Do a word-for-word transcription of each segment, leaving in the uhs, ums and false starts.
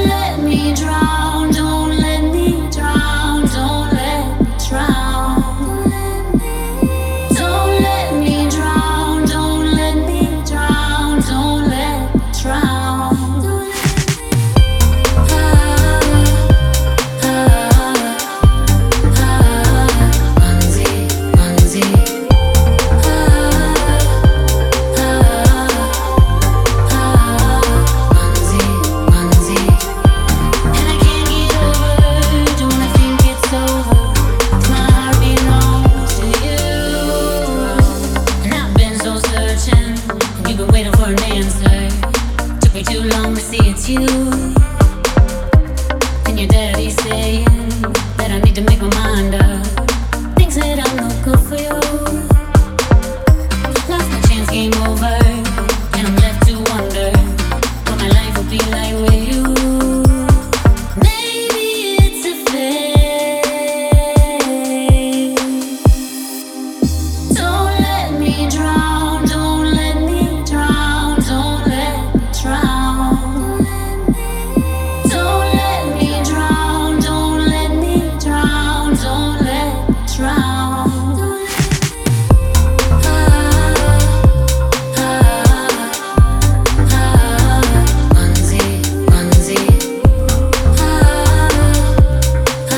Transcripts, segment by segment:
let me drown, don't let me drown, don't let me drown. Don't let me drown, don't let me drown, don't let me drown. Ah, ah, ah, Manzi, Manzi. Ah, ah, Manzi, Manzi. And I can't get over, don't I think it's over? My heart belongs to you. And I've been so searching, and you've been waiting for an answer. Took me too long to see it's you. And your daddy's saying that I need to make my mind up. Thinks that I'm no good for you. Lost my chance, game over, and I'm left to wonder what my life will be like with you. Maybe it's a fate. Don't let me drown, don't let me drown, don't let me drown. Don't let me drown, don't let me drown, don't let me drown. Ah, ah, ah, Manzi, Manzi. Ah, ah,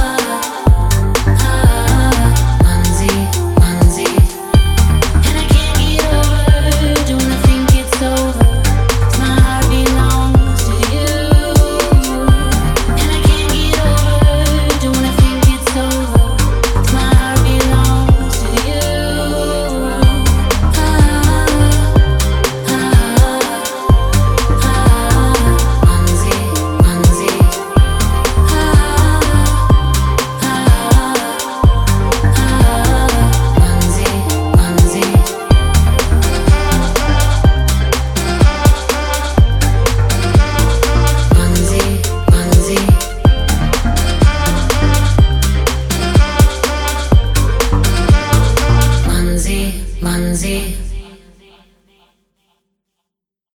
ah, Manzi, Manzi. And I can't get over, don't I think it's over? 'Cause my heart belongs to you. And I can't get over, don't I think it's over? 'Cause my heart belongs to you. Ah, ah, ah, Manzi, Manzi. Ah, ah, ah, Manzi, Manzi. Manzi, Manzi. Manzi, Manzi.